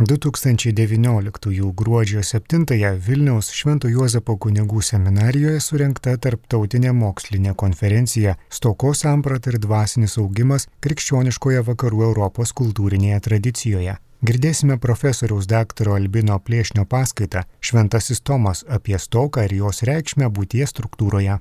2019 gruodžio 7-ąją Vilniaus Švento Juozapo kunigų seminarijoje surengta tarptautinė mokslinė konferencija Stokos samprata ir dvasinis augimas krikščioniškoje vakarų Europos kultūrinėje tradicijoje. Girdėsime profesoriaus daktaro Albino Plėšnio paskaitą Šventasis Tomas apie stoką ir jos reikšmę būties struktūroje.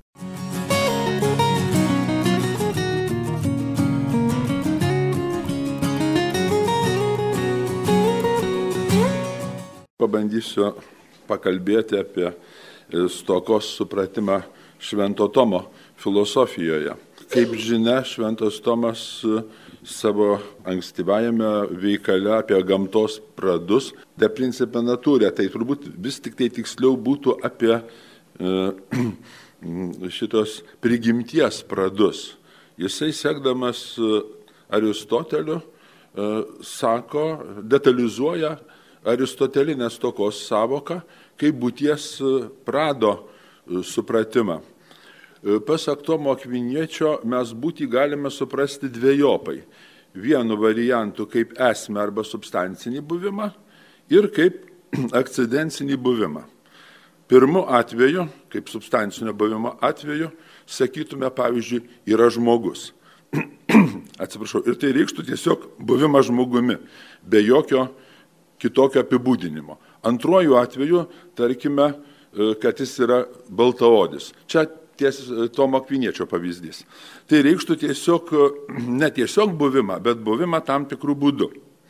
Pabandysiu pakalbėti apie stokos supratimą Švento Tomo filosofijoje. Kaip žinia, Šventas Tomas savo ankstyvajame veikale apie gamtos pradus de principe natūrė, tai turbūt vis tik tai tiksliau būtų apie šitos prigimties pradus. Jisai sekdamas Aristoteliu sako, detalizuoja aristotelinę stokos savoką kaip būties prado supratimą. Pasak Tomo Akviniečio mes būtį galime suprasti dvejopai. Vienu variantu kaip esmę arba substancinį buvimą ir kaip akcidencinį buvimą. Pirmu atveju, kaip substancinio buvimo atveju, sakytume, pavyzdžiui, yra žmogus. Atsiprašau, ir tai reikštų tiesiog buvimą žmogumi, be jokio kitokio apibūdinimo. Antruoju atveju, tarkime, kad jis yra baltaodis. Čia Tomo Akviniečio pavyzdys. Tai reikštų tiesiog, ne tiesiog buvimą, bet buvimą tam tikrų būdų.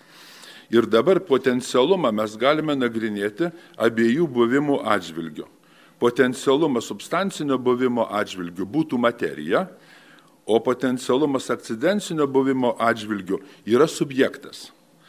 Ir dabar potencialumą mes galime nagrinėti abiejų buvimų atžvilgių. Potencialumas substancinio buvimo atžvilgių būtų materija, o potencialumas akcidencinio buvimo atžvilgių yra subjektas.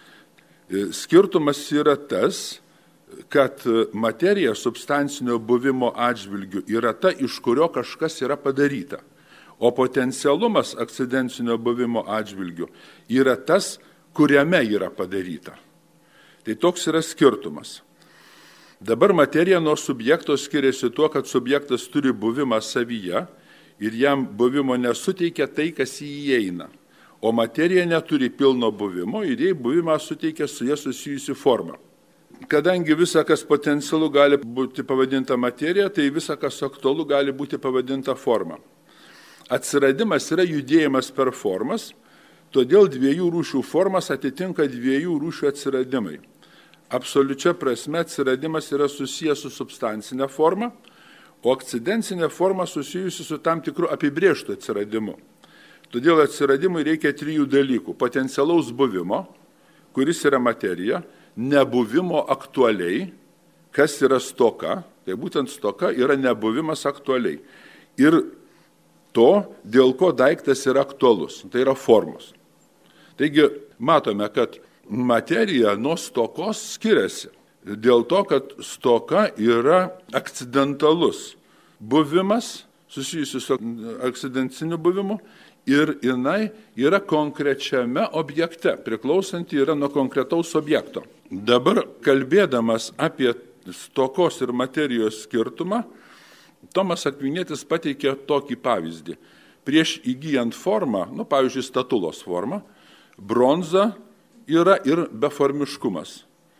Skirtumas yra tas, kad materija substancinio buvimo atžvilgių yra ta, iš kurio kažkas yra padaryta, o potencialumas akcidencinio buvimo atžvilgių yra tas, kuriame yra padaryta. Tai toks yra skirtumas. Dabar materija nuo subjekto skiriasi tuo, kad subjektas turi buvimą savyje ir jam buvimo nesuteikia tai, kas į jį įeina. O materija neturi pilno buvimo ir jai buvimą suteikia su jie susijusi forma. Kadangi visa, kas potencialu gali būti pavadinta materija, tai visa, kas aktualu, gali būti pavadinta forma. Atsiradimas yra judėjimas per formas, todėl dviejų rūšių formas atitinka dviejų rūšių atsiradimai. Absoliučia prasme atsiradimas yra susijęs su substancinė forma, o akcidencinė forma susijusi su tam tikru apibrėžtu atsiradimu. Todėl atsiradimui reikia trijų dalykų. Potencialaus buvimo, kuris yra materija, nebuvimo aktualiai, kas yra stoka, tai būtent stoka yra nebuvimas aktualiai. Ir to, dėl ko daiktas yra aktualus, tai yra formos. Taigi matome, kad materija nuo stokos skiriasi. Dėl to, kad stoka yra akcidentalus buvimas, susijusius su akcidenciniu buvimu, ir jinai yra konkrečiame objekte, priklausanti yra nuo konkretaus objekto. Dabar kalbėdamas apie stokos ir materijos skirtumą, Tomas Akvinietis pateikė tokį pavyzdį. Prieš įgyjant formą, pavyzdžiui, statulos formą, bronza yra ir beformiškumas.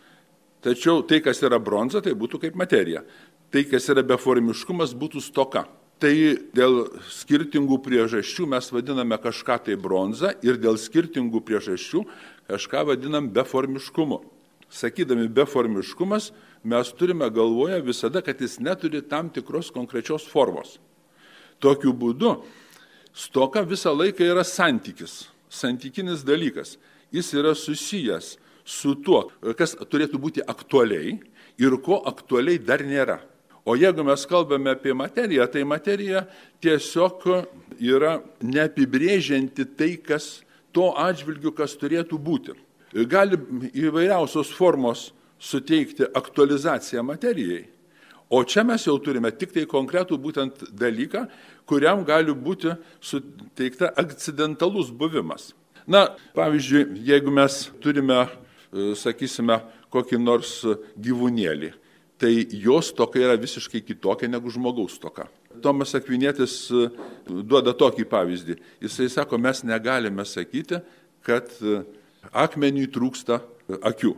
Tačiau tai, kas yra bronza, tai būtų kaip materija. Tai, kas yra beformiškumas, būtų stoka. Tai dėl skirtingų priežasčių mes vadiname kažką tai bronza ir dėl skirtingų priežasčių kažką vadinam beformiškumu. Sakydami beformiškumas, mes turime galvoje visada, kad jis neturi tam tikros konkrečios formos. Tokiu būdu stoka visą laiką yra santykis, santykinis dalykas. Jis yra susijęs su tuo, kas turėtų būti aktualiai ir ko aktualiai dar nėra. O jeigu mes kalbame apie materiją, tai materija tiesiog yra neapibrėžianti tai, kas to atžvilgiu, kas turėtų būti. Gali įvairiausios formos suteikti aktualizaciją materijai, o čia mes jau turime tik tai konkretų būtent dalyką, kuriam gali būti suteikta akcidentalus buvimas. Pavyzdžiui, jeigu mes turime, sakysime, kokį nors gyvūnėlį, tai jos stoka yra visiškai kitokia negu žmogaus stoka. Tomas Akvinietis duoda tokį pavyzdį. Jisai sako, mes negalime sakyti, kad akmeniui trūksta akių.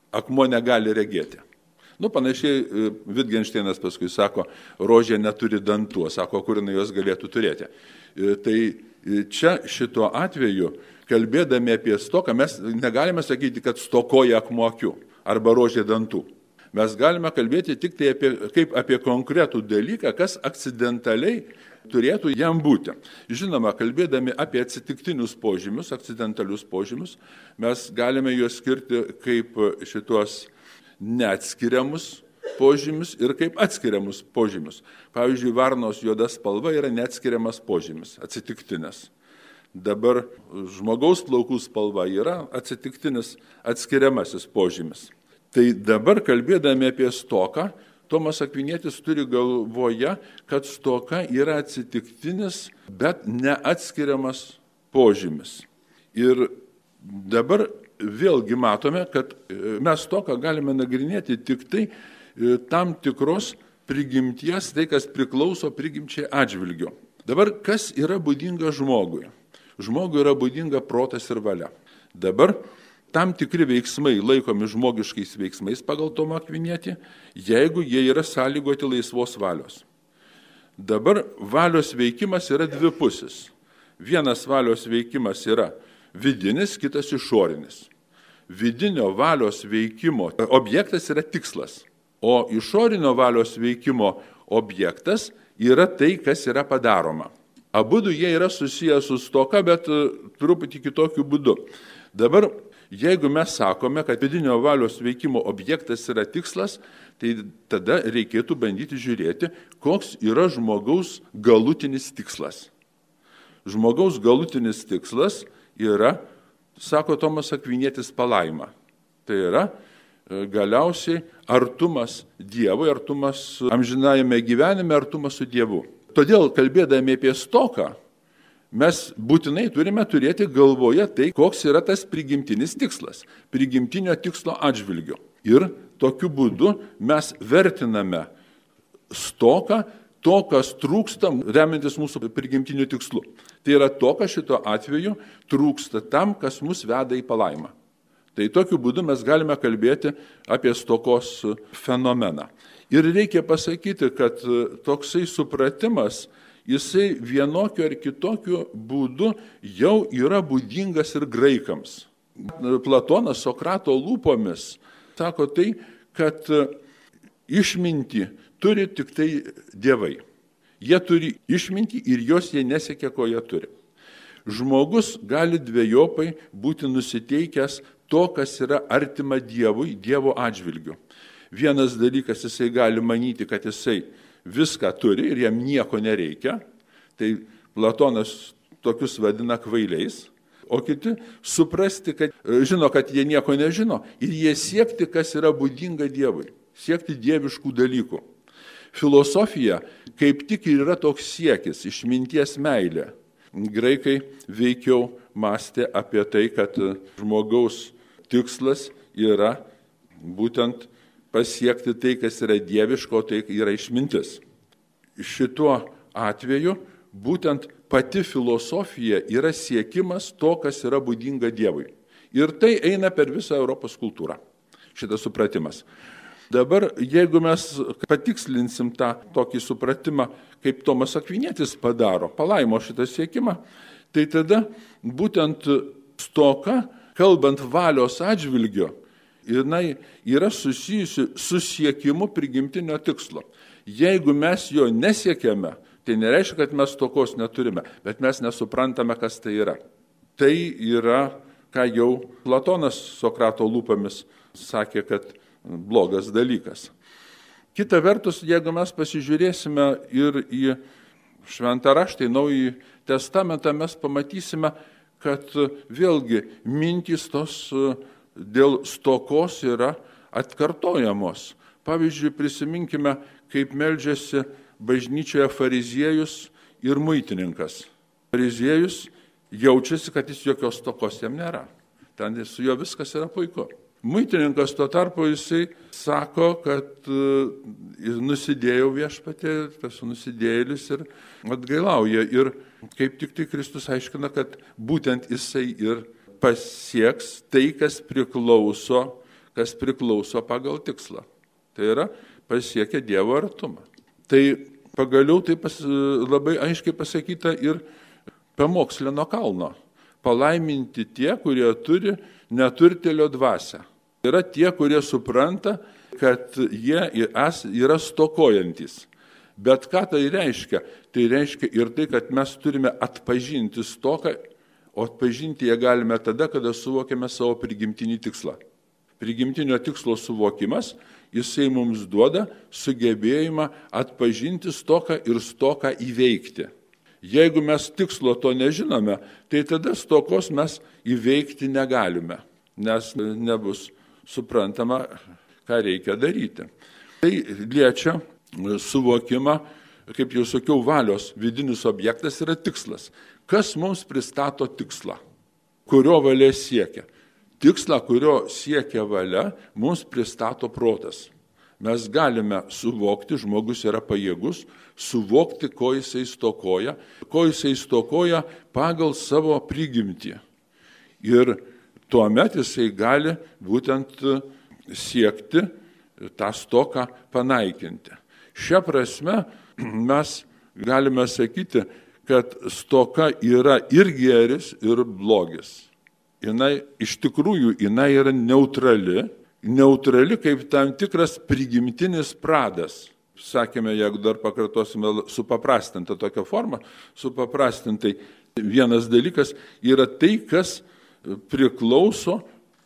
akmuo negali regėti. Panašiai Wittgensteinas paskui sako, rožė neturi dantų, sako, kur jinai jos galėtų turėti. Tai čia šituo atveju, kalbėdami apie stoką, mes negalime sakyti, kad stokoja akmuo akių arba rožė dantų. Mes galime kalbėti tik tai apie konkretų dalyką, kas akcidentaliai turėtų jam būti. Žinoma, kalbėdami apie atsitiktinius požymius, akcidentalius požymius, mes galime juos skirti kaip šitos neatskiriamus požymius ir kaip atskiriamus požymius. Pavyzdžiui, varnos juoda spalva yra neatskiriamas požymis, atsitiktinis. Dabar žmogaus plaukų spalva yra atsitiktinis atskiriamasis požymis. Tai dabar kalbėdami apie stoką, Tomas Akvinietis turi galvoje, kad stoka yra atsitiktinis, bet neatskiriamas požymis. Ir dabar vėlgi matome, kad mes stoką galime nagrinėti tik tai tam tikros prigimties, tai kas priklauso prigimčiai atžvilgiu. Dabar kas yra būdinga žmogui? Žmogui yra būdinga protas ir valia. Dabar tam tikri veiksmai laikomi žmogiškais veiksmais pagal Tomą Akvinietį, jeigu jie yra sąlygoti laisvos valios. Dabar valios veikimas yra dvipusis. Vienas valios veikimas yra vidinis, kitas išorinis. Vidinio valios veikimo objektas yra tikslas, o išorinio valios veikimo objektas yra tai, kas yra padaroma. Abudu jie yra susiję su stoka, bet truputį kitokiu būdu. Dabar, jeigu mes sakome, kad vidinio valios veikimo objektas yra tikslas, tai tada reikėtų bandyti žiūrėti, koks yra žmogaus galutinis tikslas. Žmogaus galutinis tikslas yra, sako Tomas Akvinietis, palaima. Tai yra galiausiai artumas Dievui, artumas amžinajame gyvenime, artumas su Dievu. Todėl, kalbėdami apie stoką, mes būtinai turime turėti galvoje tai, koks yra tas prigimtinis tikslas, prigimtinio tikslo atžvilgiu. Ir tokiu būdu mes vertiname stoką, to, kas trūksta, remiantis mūsų prigimtiniu tikslu. Tai yra to, kas šito atveju trūksta tam, kas mus veda į palaimą. Tai tokiu būdu mes galime kalbėti apie stokos fenomeną. Ir reikia pasakyti, kad toksai supratimas, jisai vienokiu ar kitokiu būdu jau yra būdingas ir graikams. Platonas Sokrato lūpomis sako tai, kad išmintį turi tik tai dievai. Jie turi išmintį ir jos jie nesiekia, ko jie turi. Žmogus gali dvejopai būti nusiteikęs to, kas yra artima Dievui, Dievo atžvilgiu. Vienas dalykas, jisai gali manyti, kad jisai viską turi ir jam nieko nereikia, tai Platonas tokius vadina kvailiais, o kiti suprasti, kad žino, kad jie nieko nežino ir jie siekti, kas yra būdinga Dievui, siekti dieviškų dalykų. Filosofija kaip tik ir yra toks siekis, išminties meilė. Graikai veikiau mąstė apie tai, kad žmogaus tikslas yra būtent pasiekti tai, kas yra dieviško, tai yra išmintis. Šituo atveju būtent pati filosofija yra siekimas to, kas yra būdinga Dievui. Ir tai eina per visą Europos kultūrą, šitas supratimas. Dabar, jeigu mes patikslinsim tą tokį supratimą, kaip Tomas Akvinietis padaro, palaimo šitą siekimą, tai tada būtent stoka, kalbant valios atžvilgio, jinai yra susijusi su siekimu prigimtinio tikslo. Jeigu mes jo nesiekiame, tai nereiškia, kad mes stokos neturime, bet mes nesuprantame, kas tai yra. Tai yra, ką jau Platonas Sokrato lūpomis sakė, kad blogas dalykas. Kita vertus, jeigu mes pasižiūrėsime ir į Šventą raštą, į Naująjį testamentą, mes pamatysime, kad vėlgi mintys tos dėl stokos yra atkartojamos. Pavyzdžiui, prisiminkime, kaip meldžiasi bažnyčioje fariziejus ir muitininkas. Fariziejus jaučiasi, kad jis jokios stokos jam nėra. Ten su juo viskas yra puiku. Muitininkas tuo tarpu jisai sako, kad nusidėjau viešpatį, esu nusidėjėlis ir atgailauja. Ir kaip tik tai Kristus aiškina, kad būtent jisai ir pasieks tai, kas priklauso kas priklauso pagal tikslą. Tai yra pasiekia Dievo artumą. Tai pagaliau tai labai aiškiai pasakyta ir pamoksle nuo kalno. Palaiminti tie, kurie turi neturtėlio dvasią. Yra tie, kurie supranta, kad jie yra stokojantis. Bet ką tai reiškia? Tai reiškia ir tai, kad mes turime atpažinti stoką, o atpažinti ją galime tada, kada suvokiame savo prigimtinį tikslą. Prigimtinio tikslo suvokimas, jisai mums duoda sugebėjimą atpažinti stoką ir stoką įveikti. Jeigu mes tikslo to nežinome, tai tada stokos mes įveikti negalime, nes nebus suprantama, ką reikia daryti. Tai liečia suvokimą, kaip jau sakiau, valios vidinis objektas yra tikslas. Kas mums pristato tikslą, kurio valia siekia? Tikslą, kurio siekia valia, mums pristato protas. Mes galime suvokti, žmogus yra pajėgus, suvokti, ko jisai stokoja pagal savo prigimtį. Ir tuomet jisai gali būtent siekti tą stoką panaikinti. Šia prasme mes galime sakyti, kad stoka yra ir gėris, ir blogis. Iš tikrųjų, jinai yra neutrali kaip tam tikras prigimtinis pradas. Sakėme, jeigu dar pakartosime supaprastintą tokią formą, supaprastintai vienas dalykas yra tai, kas priklauso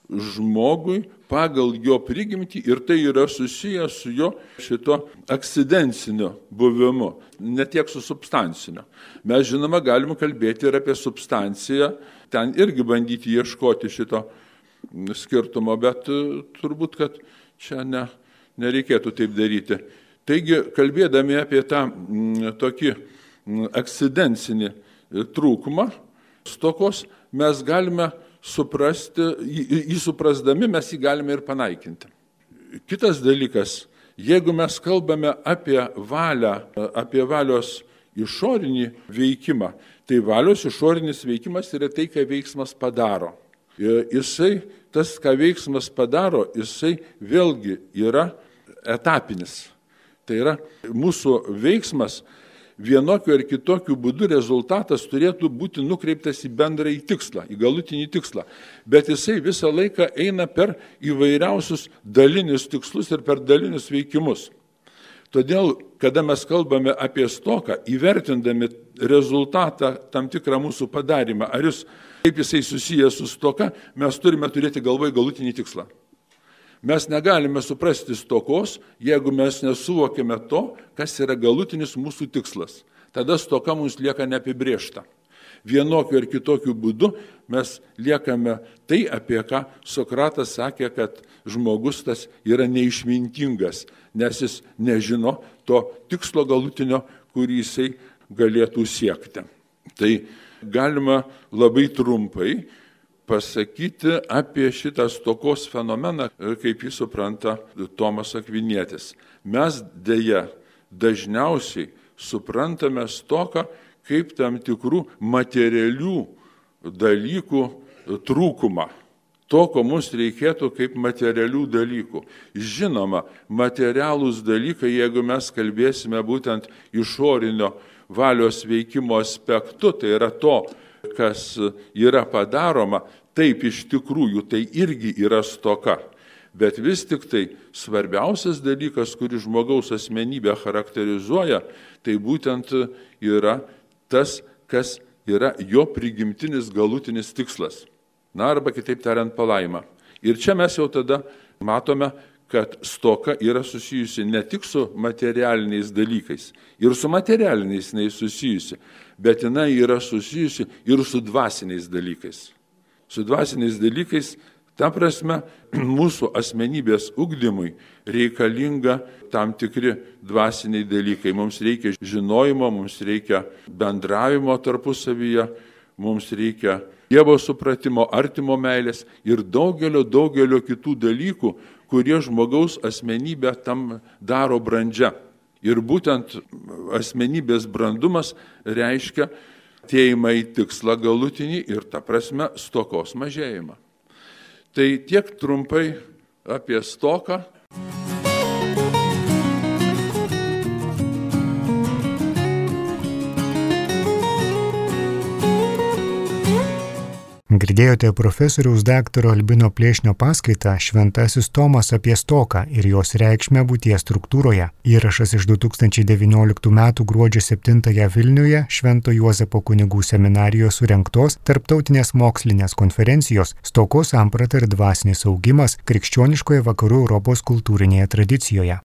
žmogui pagal jo prigimtį ir tai yra susijęs su jo šito akcidencinio buvimu, ne tiek su substancinio. Mes žinoma galime kalbėti ir apie substanciją, ten irgi bandyti ieškoti šito skirtumo, bet turbūt, kad čia nereikėtų taip daryti. Taigi, kalbėdami apie tą tokį akcidencinį trūkumą stokos, mes galime suprasti, jį suprasdami mes jį galime ir panaikinti. Kitas dalykas, jeigu mes kalbame apie valią, apie valios išorinį veikimą, tai valios išorinis veikimas yra tai, ką veiksmas padaro. Jisai, tas, ką veiksmas padaro, jisai vėlgi yra etapinis. Tai yra mūsų veiksmas vienokiu ar kitokiu būdu rezultatas turėtų būti nukreiptas į bendrąjį tikslą, į galutinį tikslą. Bet jisai visą laiką eina per įvairiausius dalinius tikslus ir per dalinius veikimus. Todėl, kada mes kalbame apie stoką, įvertindami rezultatą tam tikrą mūsų padarymą, kaip jisai susijęs su stoka, mes turime turėti galvoje galutinį tikslą. Mes negalime suprasti stokos, jeigu mes nesuvokime to, kas yra galutinis mūsų tikslas. Tada stoka mums lieka neapibrėžta. Vienokiu ar kitokiu būdu mes liekame tai, apie ką Sokratas sakė, kad žmogus tas yra neišmintingas, nes jis nežino to tikslo galutinio, kurį jisai galėtų siekti. Tai galima labai trumpai pasakyti apie šitą stokos fenomeną, kaip jį supranta Tomas Akvinietis. Mes dėja dažniausiai suprantame stoką kaip tam tikrų materialių dalykų trūkumą. To, ko mums reikėtų kaip materialių dalykų. Žinoma, materialūs dalykai, jeigu mes kalbėsime būtent išorinio valios veikimo aspektu, tai yra to, kas yra padaroma, taip iš tikrųjų tai irgi yra stoka. Bet vis tik tai svarbiausias dalykas, kuris žmogaus asmenybę charakterizuoja, tai būtent yra tas, kas yra jo prigimtinis galutinis tikslas. Na, arba kitaip tariant, palaima. Ir čia mes jau tada matome, kad stoka yra susijusi ne tik su materialiniais dalykais, ir su materialiniais nesusijusi, bet jinai yra susijusi ir su dvasiniais dalykais. Su dvasiniais dalykais, ta prasme, mūsų asmenybės ugdymui reikalinga tam tikri dvasiniai dalykai. Mums reikia žinojimo, mums reikia bendravimo tarpusavyje, mums reikia Dievo supratimo, artimo meilės ir daugelio kitų dalykų, kurie žmogaus asmenybę tam daro brandžia. Ir būtent asmenybės brandumas reiškia atėjimą į tikslą galutinį ir ta prasme stokos mažėjimą. Tai tiek trumpai apie stoką. Girdėjote profesoriaus daktaro Albino Plėšnio paskaitą Šventasis Tomas apie stoką ir jos reikšmę būties struktūroje. Įrašas iš 2019 m. gruodžio 7 Vilniuje Švento Juozapo kunigų seminarijos surengtos tarptautinės mokslinės konferencijos Stokos samprata ir dvasinis augimas krikščioniškoje vakarų Europos kultūrinėje tradicijoje.